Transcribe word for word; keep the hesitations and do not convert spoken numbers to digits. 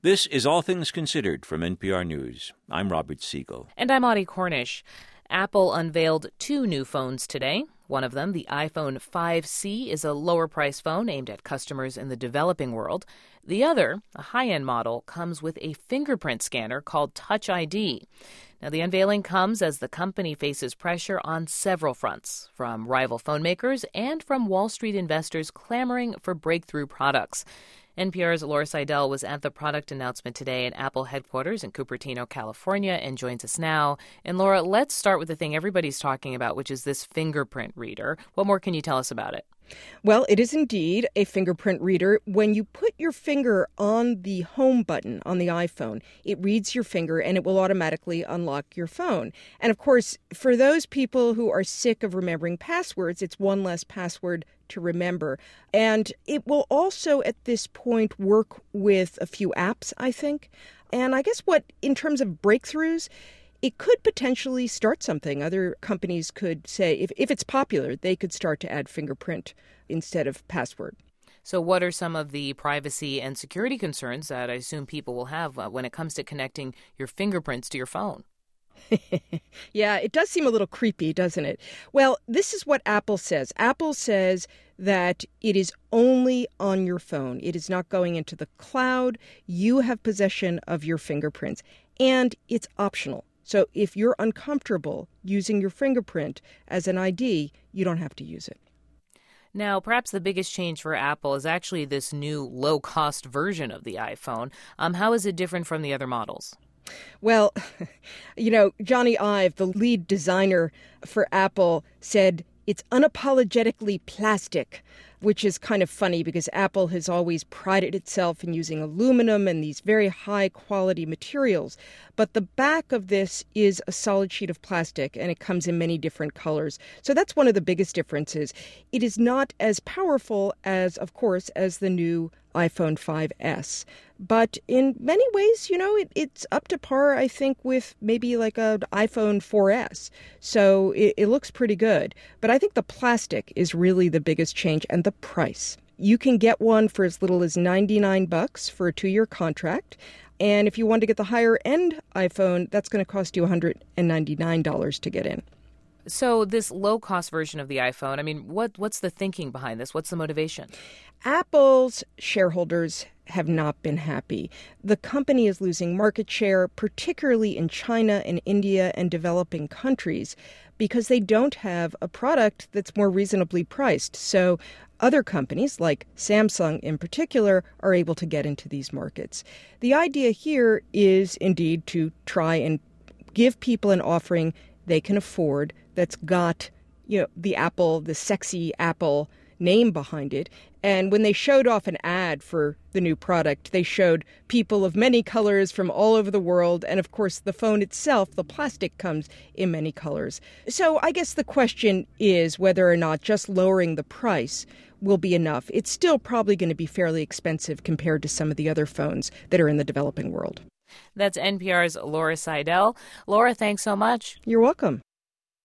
This is All Things Considered from N P R News. I'm Robert Siegel. And I'm Audie Cornish. Apple unveiled two new phones today. One of them, the iPhone five C, is a lower-priced phone aimed at customers in the developing world. The other, a high-end model, comes with a fingerprint scanner called Touch I D. Now, the unveiling comes as the company faces pressure on several fronts, from rival phone makers and from Wall Street investors clamoring for breakthrough products. N P R's Laura Seidel was at the product announcement today at Apple headquarters in Cupertino, California, and joins us now. And Laura, let's start with the thing everybody's talking about, which is this fingerprint reader. What more can you tell us about it? Well, it is indeed a fingerprint reader. When you put your finger on the home button on the iPhone, it reads your finger and it will automatically unlock your phone. And of course, for those people who are sick of remembering passwords, it's one less password to remember. And it will also, at this point, work with a few apps, I think. And I guess what, in terms of breakthroughs, it could potentially start something. Other companies could say, if, if it's popular, they could start to add fingerprint instead of password. So what are some of the privacy and security concerns that I assume people will have uh, when it comes to connecting your fingerprints to your phone? Yeah, it does seem a little creepy, doesn't it? Well, this is what Apple says. Apple says that it is only on your phone. It is not going into the cloud. You have possession of your fingerprints, and it's optional. So if you're uncomfortable using your fingerprint as an I D, you don't have to use it. Now, perhaps the biggest change for Apple is actually this new low-cost version of the iPhone. Um, how is it different from the other models? Well, you know, Johnny Ive, the lead designer for Apple, said it's unapologetically plastic, which is kind of funny because Apple has always prided itself in using aluminum and these very high-quality materials. But the back of this is a solid sheet of plastic, and it comes in many different colors. So that's one of the biggest differences. It is not as powerful as, of course, as the new iPhone five S. But in many ways, you know, it, it's up to par, I think, with maybe like an iPhone four S. So it, it looks pretty good. But I think the plastic is really the biggest change, and the price. You can get one for as little as ninety-nine bucks for a two-year contract. And if you want to get the higher-end iPhone, that's going to cost you one hundred ninety-nine dollars to get in. So this low-cost version of the iPhone, I mean, what what's the thinking behind this? What's the motivation? Apple's shareholders have not been happy. The company is losing market share, particularly in China and India and developing countries, because they don't have a product that's more reasonably priced. So other companies, like Samsung in particular, are able to get into these markets. The idea here is indeed to try and give people an offering they can afford that's got, you know, the Apple, the sexy Apple name behind it. And when they showed off an ad for the new product, they showed people of many colors from all over the world. And of course, the phone itself, the plastic, comes in many colors. So I guess the question is whether or not just lowering the price will be enough. It's still probably going to be fairly expensive compared to some of the other phones that are in the developing world. That's N P R's Laura Seidel. Laura, thanks so much. You're welcome.